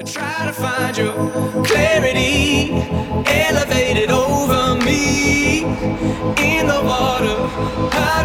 Try to find your clarity, elevated over me in the water.